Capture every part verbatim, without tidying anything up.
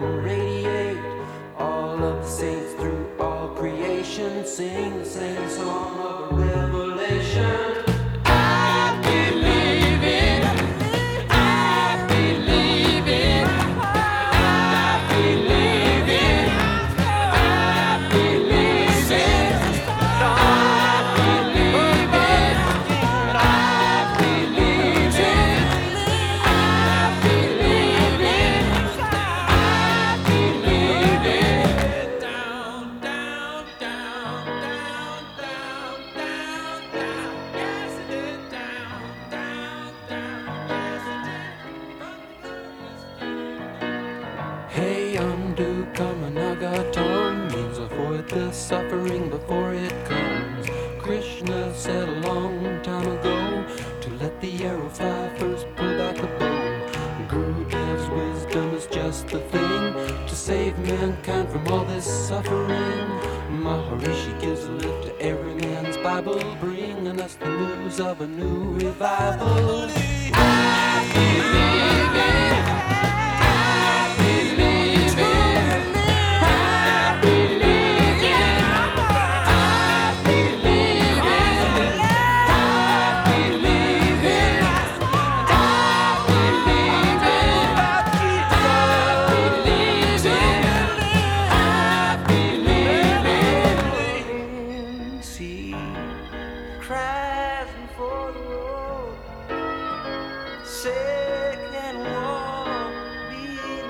and radiate. All of the saints through all creation sing the same song of a revelation. I believe it. I believe it. I believe it. I believe it. I believe it. I believe it. I believe it. I believe it. Down, down, down, down, down, down, down. Yes, it is. Down, down, down. Yes, it is. Hey, undo Kamanagatam means avoid the suffering before it comes. Krishna said a long time ago to let the arrow fly first, pull back the bow. Gurudev's wisdom is just the thing to save mankind from all this suffering. Maharishi gives a lift to every man's Bible, bringing us the news of a new revival. I believe it. I believe it. I believe it. I believe it. I believe it. I believe it. I believe it. I believe it. See, cries for the road, sick and warm, beating.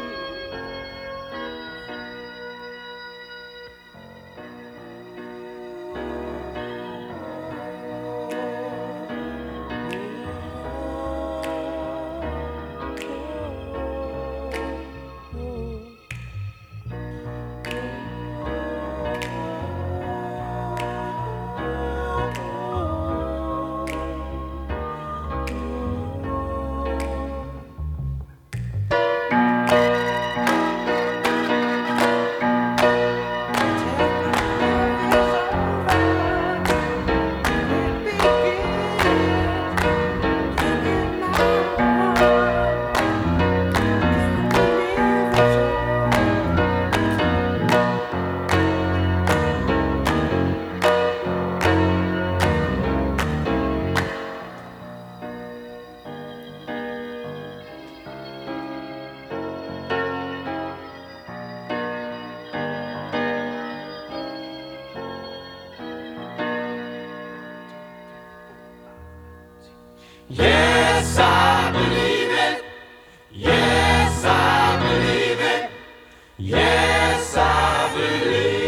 Yes, I believe it. Yes, I believe it. Yes, I believe.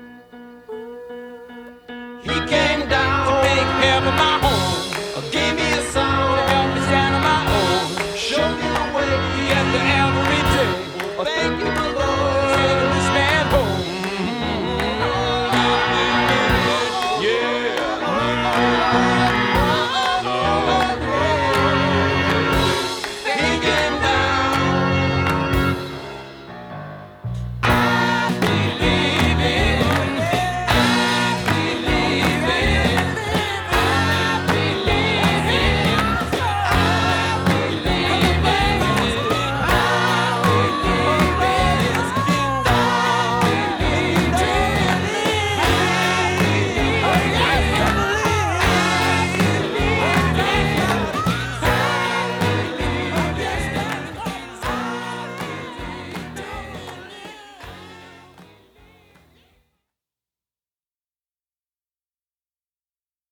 He came down to make heaven my home, gave me